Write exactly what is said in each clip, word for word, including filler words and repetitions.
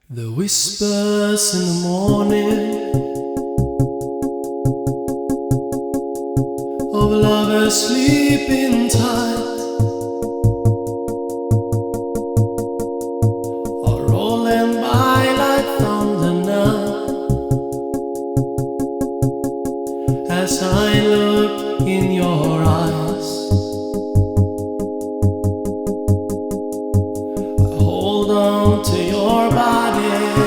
The whispers in the morning of lovers sleeping tight are rolling by like thunder now. As I look in your eyes, I hold on to your body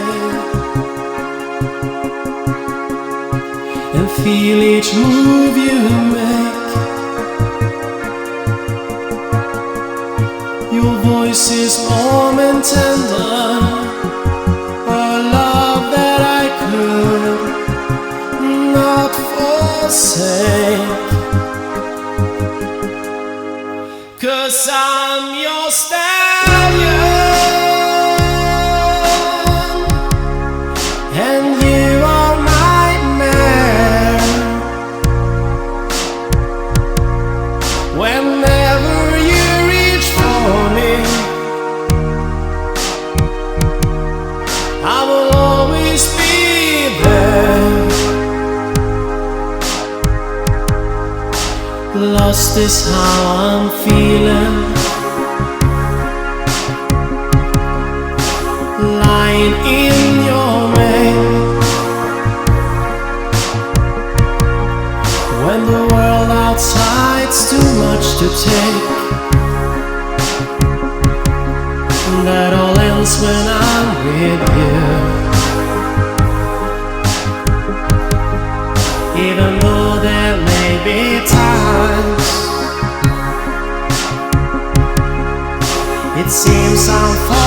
and feel each move you make. Your voice is warm and tender, a love that I could not forsake. 'Cause I'm your stallion and you are my mare. Whenever you reach for me, I will always be there. Lost is how I'm feeling, lying in your mane. When the world outside's too much to take, that all ends when I'm with you. Even though there may be times it seems I'm falling